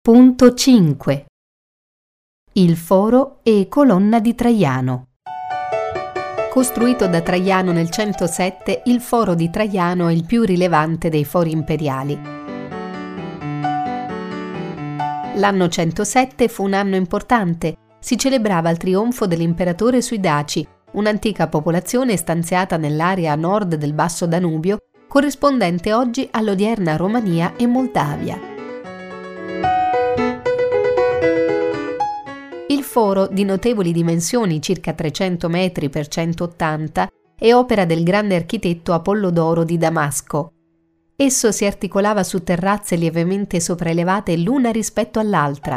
Punto 5. Il foro e colonna di Traiano. Costruito da Traiano nel 107, il foro di Traiano è il più rilevante dei fori imperiali. L'anno 107 fu un anno importante, si celebrava il trionfo dell'imperatore sui Daci, un'antica popolazione stanziata nell'area a nord del Basso Danubio, corrispondente oggi all'odierna Romania e Moldavia. Il foro, di notevoli dimensioni, circa 300 metri per 180, è opera del grande architetto Apollodoro di Damasco. Esso si articolava su terrazze lievemente sopraelevate l'una rispetto all'altra.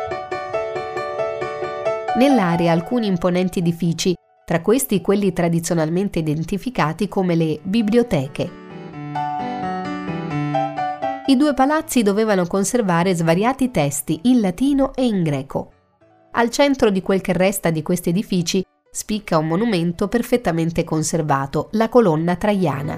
Nell'area alcuni imponenti edifici, tra questi quelli tradizionalmente identificati come le biblioteche. I due palazzi dovevano conservare svariati testi in latino e in greco. Al centro di quel che resta di questi edifici spicca un monumento perfettamente conservato, la colonna traiana.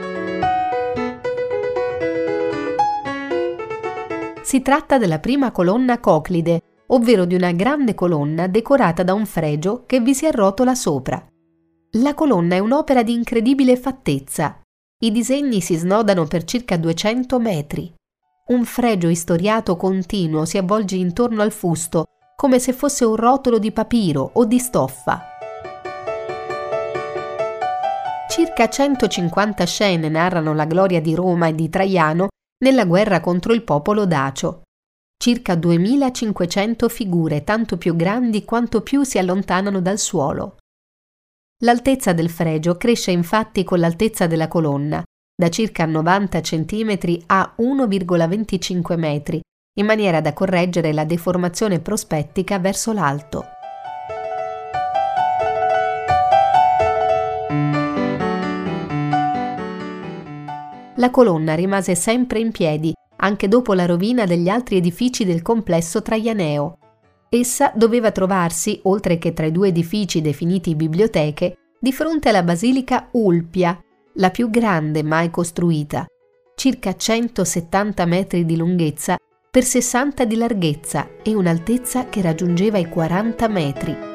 Si tratta della prima colonna coclide, ovvero di una grande colonna decorata da un fregio che vi si arrotola sopra. La colonna è un'opera di incredibile fattezza. I disegni si snodano per circa 200 metri. Un fregio istoriato continuo si avvolge intorno al fusto, come se fosse un rotolo di papiro o di stoffa. Circa 150 scene narrano la gloria di Roma e di Traiano nella guerra contro il popolo dacio. Circa 2500 figure, tanto più grandi quanto più si allontanano dal suolo. L'altezza del fregio cresce infatti con l'altezza della colonna, da circa 90 cm a 1,25 metri, in maniera da correggere la deformazione prospettica verso l'alto. La colonna rimase sempre in piedi, anche dopo la rovina degli altri edifici del complesso traianeo. Essa doveva trovarsi, oltre che tra i due edifici definiti biblioteche, di fronte alla basilica Ulpia, la più grande mai costruita, circa 170 metri di lunghezza per 60 di larghezza e un'altezza che raggiungeva i 40 metri.